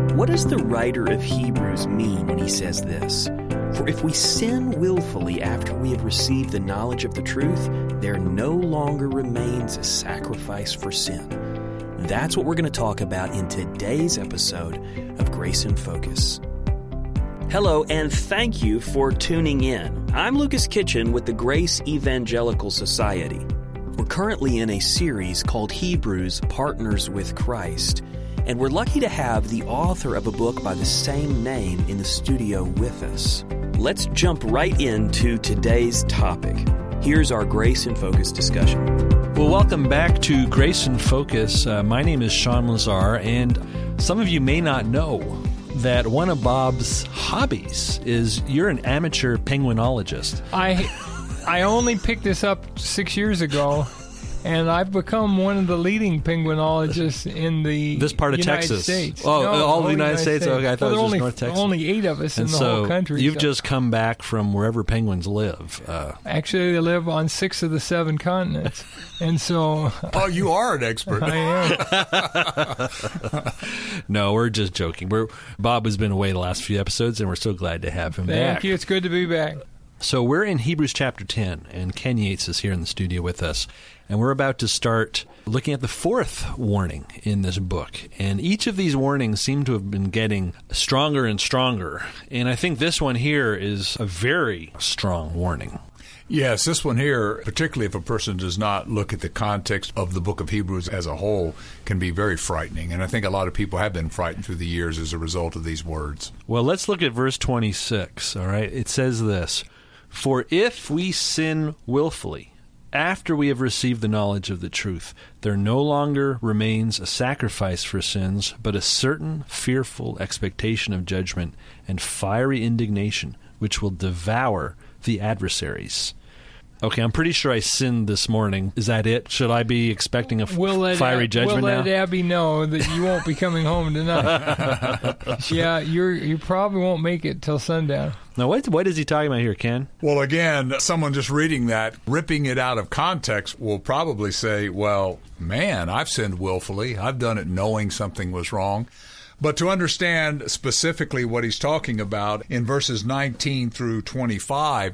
What does the writer of Hebrews mean when he says this? For if we sin willfully after we have received the knowledge of the truth, there no longer remains a sacrifice for sin. That's what we're going to talk about in today's episode of Grace in Focus. Hello, and thank you for tuning in. I'm Lucas Kitchen with the Grace Evangelical Society. We're currently in a series called Hebrews Partners with Christ, and we're lucky to have the author of a book by the same name in the studio with us. Let's jump right into today's topic. Here's our Grace in Focus discussion. Well, welcome back to Grace in Focus. My name is Sean Lazar, and some of you may not know that one of Bob's hobbies is you're an amateur penguinologist. I only picked this up 6 years ago, and I've become one of the leading penguinologists in this part of United Texas. States. Oh, No, all the United States? Okay, I thought it was just North Texas. Only 8 of us and in the whole country. You've just come back from wherever penguins live. Actually, they live on 6 of the 7 continents, and so... Oh, you are an expert. I am. No, we're just joking. Bob has been away the last few episodes, and we're so glad to have him back. Thank you. It's good to be back. So we're in Hebrews chapter 10, and Ken Yates is here in the studio with us. And we're about to start looking at the 4th warning in this book. And each of these warnings seem to have been getting stronger and stronger. And I think this one here is a very strong warning. Yes, this one here, particularly if a person does not look at the context of the book of Hebrews as a whole, can be very frightening. And I think a lot of people have been frightened through the years as a result of these words. Well, let's look at verse 26, all right? It says this, "For if we sin willfully, after we have received the knowledge of the truth, there no longer remains a sacrifice for sins, but a certain fearful expectation of judgment and fiery indignation, which will devour the adversaries." Okay, I'm pretty sure I sinned this morning. Is that it? Should I be expecting a fiery judgment now? We'll let Abby know that you won't be coming home tonight. Yeah, you probably won't make it till sundown. Now, what is he talking about here, Ken? Well, again, someone just reading that, ripping it out of context, will probably say, well, man, I've sinned willfully. I've done it knowing something was wrong. But to understand specifically what he's talking about, in verses 19 through 25,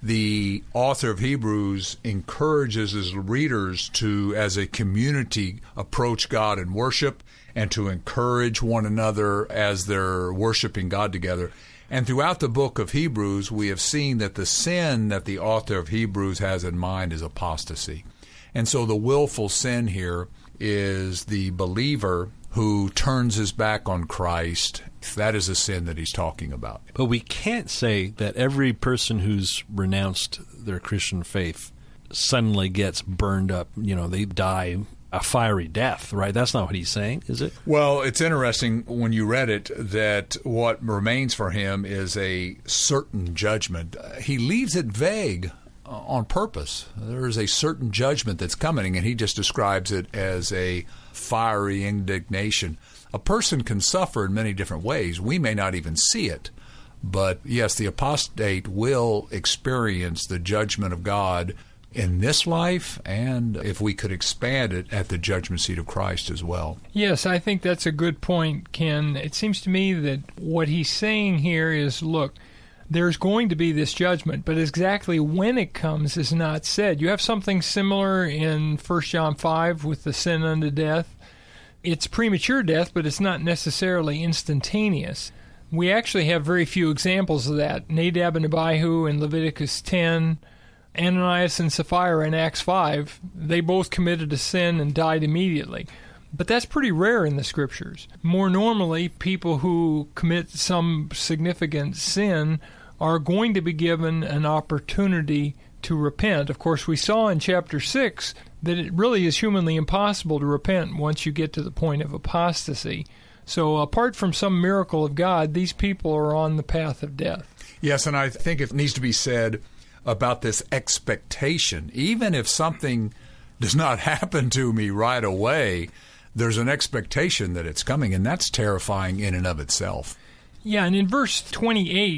the author of Hebrews encourages his readers to, as a community, approach God in worship and to encourage one another as they're worshiping God together. And throughout the book of Hebrews, we have seen that the sin that the author of Hebrews has in mind is apostasy. And so the willful sin here is the believer who turns his back on Christ. That is a sin that he's talking about. But we can't say that every person who's renounced their Christian faith suddenly gets burned up. You know, they die a fiery death, right? That's not what he's saying, is it? Well, it's interesting when you read it that what remains for him is a certain judgment. He leaves it vague on purpose. There is a certain judgment that's coming, and he just describes it as a fiery indignation. A person can suffer in many different ways. We may not even see it. But yes, the apostate will experience the judgment of God in this life, and if we could expand it, at the judgment seat of Christ as well. Yes, I think that's a good point, Ken. It seems to me that what he's saying here is, look, there's going to be this judgment, but exactly when it comes is not said. You have something similar in 1 John 5 with the sin unto death. It's premature death, but it's not necessarily instantaneous. We actually have very few examples of that. Nadab and Abihu in Leviticus 10, Ananias and Sapphira in Acts 5, they both committed a sin and died immediately. But that's pretty rare in the Scriptures. More normally, people who commit some significant sin are going to be given an opportunity to repent. Of course, we saw in chapter 6 that it really is humanly impossible to repent once you get to the point of apostasy. So apart from some miracle of God, these people are on the path of death. Yes, and I think it needs to be said about this expectation. Even if something does not happen to me right away, there's an expectation that it's coming, and that's terrifying in and of itself. Yeah, and in verse 28,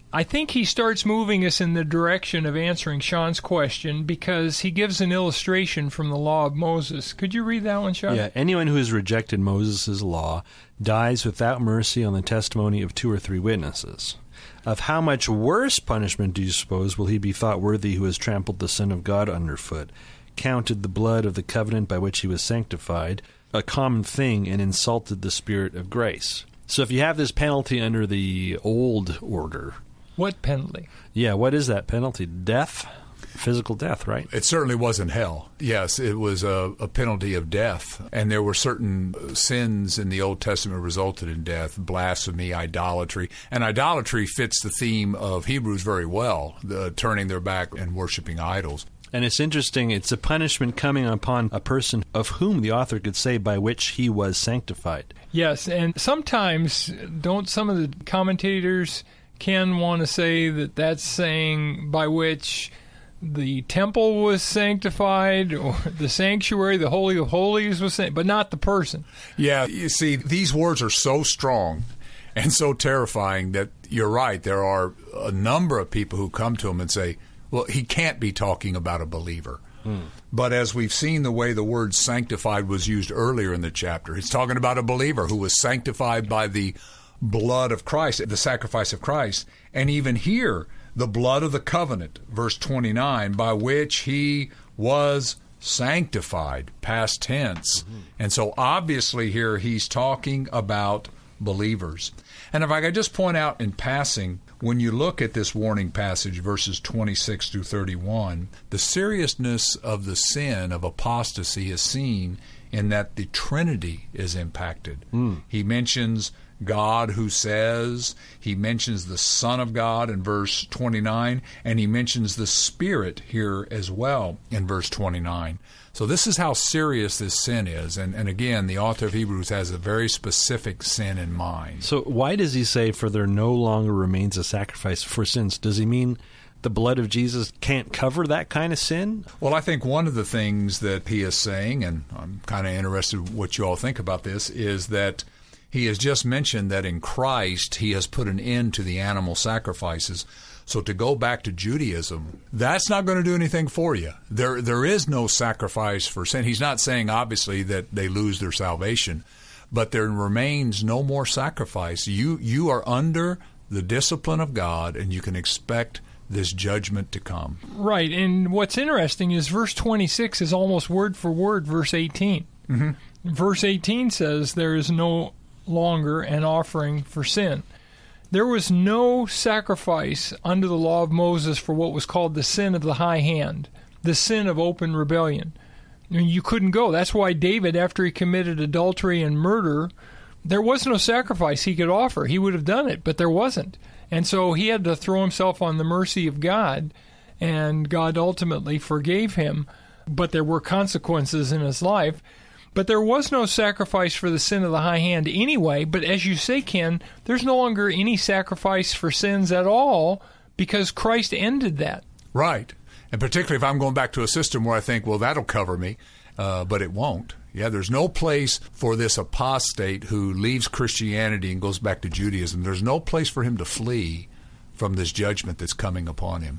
I think he starts moving us in the direction of answering Sean's question because he gives an illustration from the law of Moses. Could you read that one, Sean? Yeah, anyone who has rejected Moses' law dies without mercy on the testimony of 2 or 3 witnesses. Of how much worse punishment do you suppose will he be thought worthy who has trampled the Son of God underfoot, counted the blood of the covenant by which he was sanctified a common thing, and insulted the Spirit of grace? So if you have this penalty under the old order... What penalty? Yeah, what is that penalty? Death? Physical death, right? It certainly wasn't hell. Yes, it was a penalty of death. And there were certain sins in the Old Testament resulted in death: blasphemy, idolatry. And idolatry fits the theme of Hebrews very well, the turning their back and worshiping idols. And it's interesting, it's a punishment coming upon a person of whom the author could say by which he was sanctified. Yes, and sometimes don't some of the commentators can want to say that that's saying by which the temple was sanctified, or the sanctuary, the Holy of Holies was sanctified, but not the person. Yeah, you see, these words are so strong and so terrifying that you're right. There are a number of people who come to him and say, well, he can't be talking about a believer. But as we've seen the way the word sanctified was used earlier in the chapter, it's talking about a believer who was sanctified by the blood of Christ, the sacrifice of Christ. And even here, the blood of the covenant, verse 29, by which he was sanctified, past tense. And so obviously here he's talking about believers. And if I could just point out in passing, when you look at this warning passage, verses 26 through 31, the seriousness of the sin of apostasy is seen in that the Trinity is impacted. He mentions God who says, he mentions the Son of God in verse 29, and he mentions the Spirit here as well in verse 29. So this is how serious this sin is. And again, the author of Hebrews has a very specific sin in mind. So why does he say, for there no longer remains a sacrifice for sins? Does he mean the blood of Jesus can't cover that kind of sin? Well, I think one of the things that he is saying, and I'm kind of interested what you all think about this, is that he has just mentioned that in Christ he has put an end to the animal sacrifices. So to go back to Judaism, that's not going to do anything for you. There is no sacrifice for sin. He's not saying, obviously, that they lose their salvation, but there remains no more sacrifice. You are under the discipline of God, and you can expect this judgment to come. Right, and what's interesting is verse 26 is almost word for word verse 18. Verse 18 says, there is no longer an offering for sin. There was no sacrifice under the law of Moses for what was called the sin of the high hand, the sin of open rebellion. I mean, you couldn't go. That's why David, after he committed adultery and murder, there was no sacrifice he could offer. He would have done it, but there wasn't. And so he had to throw himself on the mercy of God, and God ultimately forgave him, but there were consequences in his life. But there was no sacrifice for the sin of the high hand anyway. But as you say, Ken, there's no longer any sacrifice for sins at all because Christ ended that. Right. And particularly if I'm going back to a system where I think, well, that'll cover me, but it won't. Yeah, there's no place for this apostate who leaves Christianity and goes back to Judaism. There's no place for him to flee from this judgment that's coming upon him.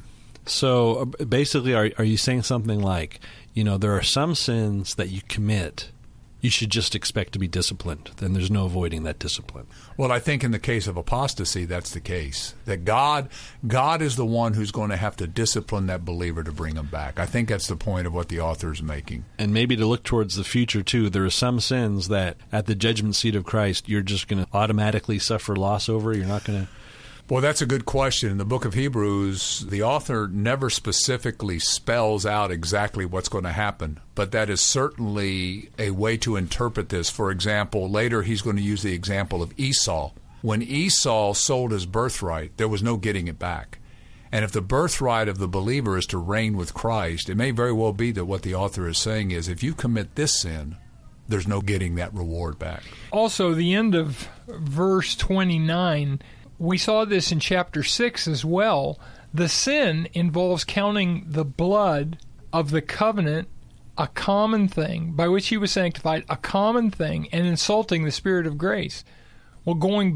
So basically, are you saying something like, there are some sins that you commit, you should just expect to be disciplined. Then there's no avoiding that discipline. Well, I think in the case of apostasy, that's the case. That God is the one who's going to have to discipline that believer to bring him back. I think that's the point of what the author is making. And maybe to look towards the future, too. There are some sins that at the judgment seat of Christ, you're just going to automatically suffer loss over. You're not going to... Well, that's a good question. In the book of Hebrews, the author never specifically spells out exactly what's going to happen, but that is certainly a way to interpret this. For example, later he's going to use the example of Esau. When Esau sold his birthright, there was no getting it back. And if the birthright of the believer is to reign with Christ, it may very well be that what the author is saying is, if you commit this sin, there's no getting that reward back. Also, the end of verse 29, we saw this in chapter 6 as well. The sin involves counting the blood of the covenant a common thing, by which he was sanctified, a common thing, and insulting the Spirit of grace. Well, going back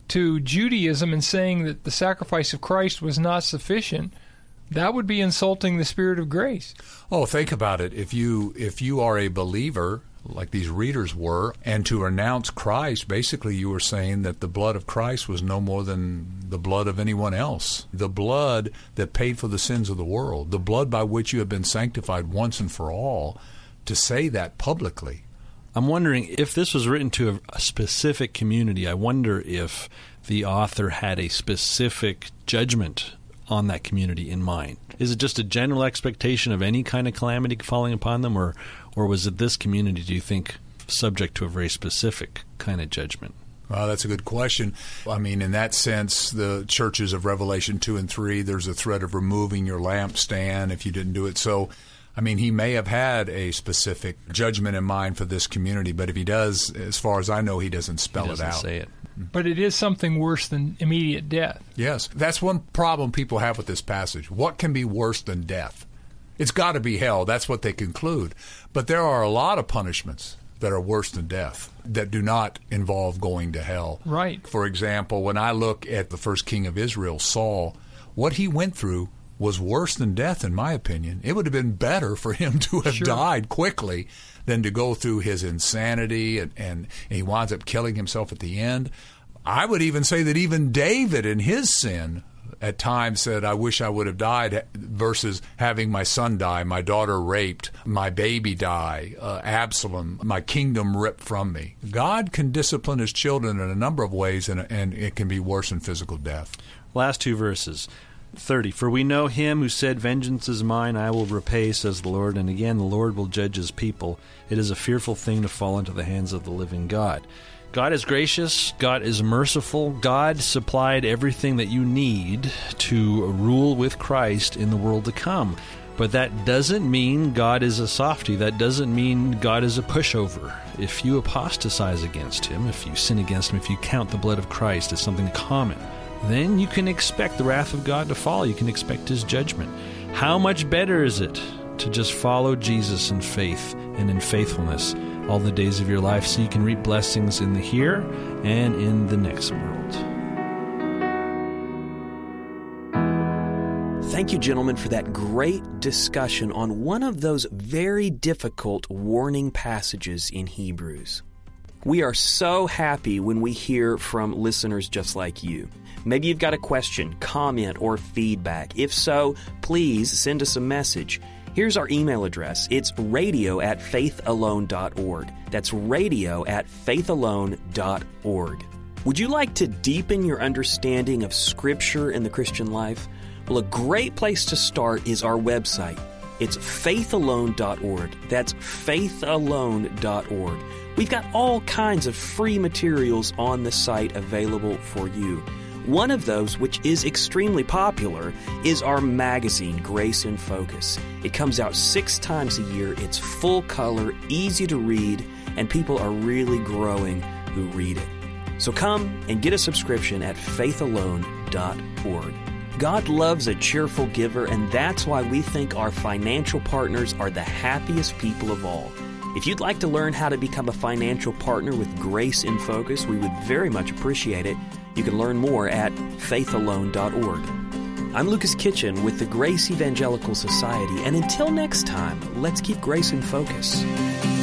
to Judaism and saying that the sacrifice of Christ was not sufficient, that would be insulting the Spirit of grace. Oh, think about it. If you are a believer, like these readers were, and to renounce Christ, basically you were saying that the blood of Christ was no more than the blood of anyone else. The blood that paid for the sins of the world, the blood by which you have been sanctified once and for all, to say that publicly. I'm wondering if this was written to a specific community. I wonder if the author had a specific judgment on that community in mind. Is it just a general expectation of any kind of calamity falling upon them, or was it this community, do you think, subject to a very specific kind of judgment? Well, that's a good question. I mean, in that sense, the churches of Revelation 2 and 3, there's a threat of removing your lampstand if you didn't do it. So, I mean, he may have had a specific judgment in mind for this community, but if he does, as far as I know, he doesn't spell it out. Say it. But it is something worse than immediate death. Yes. That's one problem people have with this passage. What can be worse than death? It's got to be hell. That's what they conclude. But there are a lot of punishments that are worse than death that do not involve going to hell. Right. For example, when I look at the first king of Israel, Saul, what he went through was worse than death, in my opinion. It would have been better for him to have died quickly than to go through his insanity, and he winds up killing himself at the end. I would even say that even David in his sin at times said, I wish I would have died, versus having my son die, my daughter raped, my baby die, Absalom, my kingdom ripped from me. God can discipline his children in a number of ways, and it can be worse than physical death. Last two verses. 30, for we know him who said, vengeance is mine, I will repay, says the Lord. And again, the Lord will judge his people. It is a fearful thing to fall into the hands of the living God. God is gracious. God is merciful. God supplied everything that you need to rule with Christ in the world to come. But that doesn't mean God is a softy. That doesn't mean God is a pushover. If you apostatize against him, if you sin against him, if you count the blood of Christ as something common, then you can expect the wrath of God to fall. You can expect his judgment. How much better is it to just follow Jesus in faith and in faithfulness all the days of your life, so you can reap blessings in the here and in the next world? Thank you, gentlemen, for that great discussion on one of those very difficult warning passages in Hebrews. We are so happy when we hear from listeners just like you. Maybe you've got a question, comment, or feedback. If so, please send us a message. Here's our email address. It's radio@faithalone.org. That's radio@faithalone.org. Would you like to deepen your understanding of Scripture and the Christian life? Well, a great place to start is our website. It's faithalone.org. That's faithalone.org. We've got all kinds of free materials on the site available for you. One of those, which is extremely popular, is our magazine, Grace in Focus. It comes out 6 times a year. It's full color, easy to read, and people are really growing who read it. So come and get a subscription at faithalone.org. God loves a cheerful giver, and that's why we think our financial partners are the happiest people of all. If you'd like to learn how to become a financial partner with Grace in Focus, we would very much appreciate it. You can learn more at faithalone.org. I'm Lucas Kitchen with the Grace Evangelical Society, and until next time, let's keep Grace in Focus.